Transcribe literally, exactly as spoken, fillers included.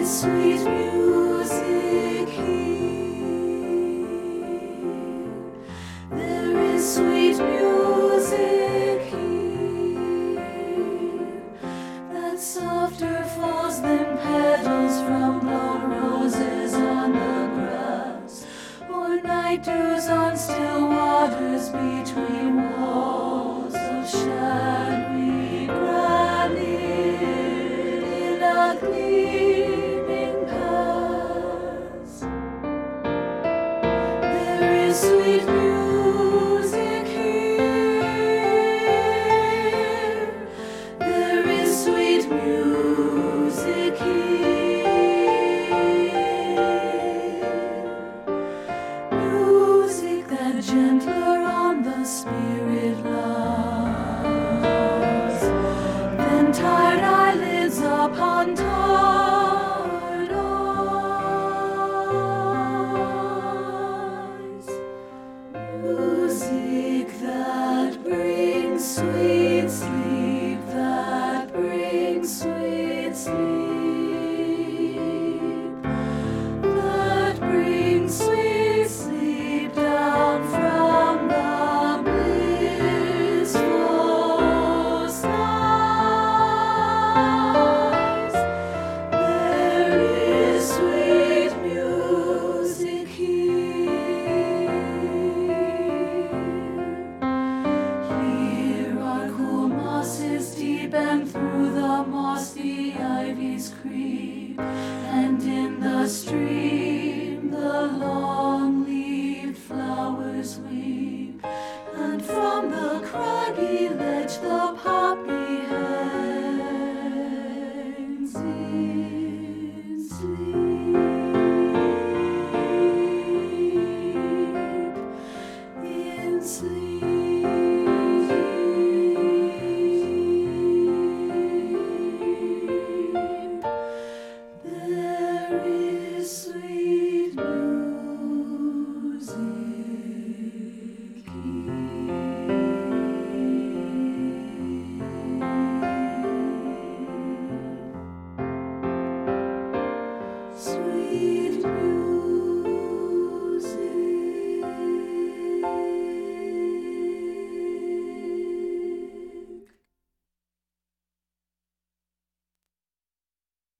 Sweet music here. There is sweet music here, that softer falls than petals from blown roses on the grass, or night dews on still waters between walls of shadowy granite in a gleaming past. There is sweet music here. There is sweet music here. Music that gentler on the spirit lies than tired eyelids upon tired eyes. Music that brings sweet sleep, that brings sweet sleep, that brings sweet sleep down from the blissful skies. There is sweet music here. Here are cool mosses deep, and through the moss the ivies creep, and in the stream